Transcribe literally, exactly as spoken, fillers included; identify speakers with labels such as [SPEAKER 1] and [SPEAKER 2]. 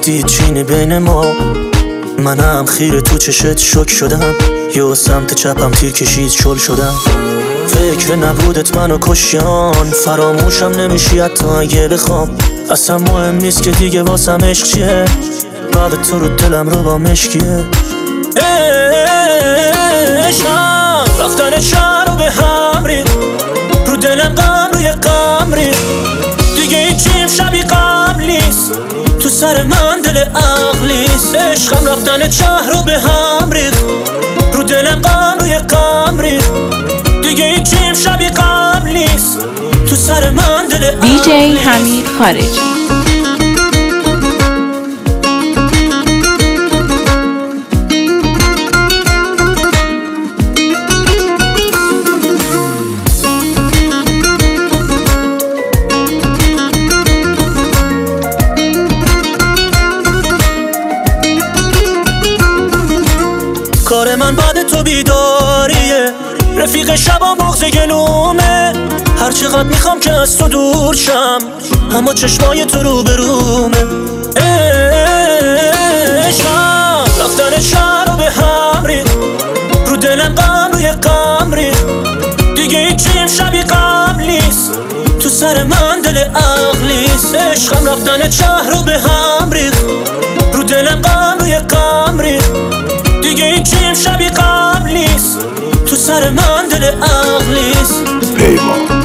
[SPEAKER 1] دید چینی بین ما، منم خیره تو چشت شک شدم، یه سمت چپم تیر کشید شل شدم. فکر نبودت منو کشیان، فراموشم نمیشی حتی اگه بخوام. اصلا مهم نیست که دیگه واسم عشق چیه، بعد تو رو دلم رو با مشکیه. عشقم رفتن شهر رو به هم ریخت، رو دلم غم روی غم ریخت، دیگه هیچیم شبیه قبل نیست، تو سر من دل عقلیست. عشقم رفتن شهر رو به هم ریخت، رو دلم غم روی غم ریخت، دیگه هیچیم شبیه قبل نیست، تو سر من دل عقلیست.
[SPEAKER 2] دی جی حمید خارجی.
[SPEAKER 1] کار من بعد تو بیداریه، رفیق شبا مغز گلومه، هر چقدر میخوام که از تو دور شم، اما چشمای تو رو برومه. عشقم رفتن شهر رو به هم ریخت، رو دلم غم روی غم ریخت، دیگه هیچیم شبیه قبل نیست، تو سر من دل عقلیست. عشقم رفتن شهر رو به هم ریخت، رو دلم غم روی غم ریخت، دیگه هیچیم شبیه قبل نیست، تو سر من دل عقلیست.
[SPEAKER 3] پیمان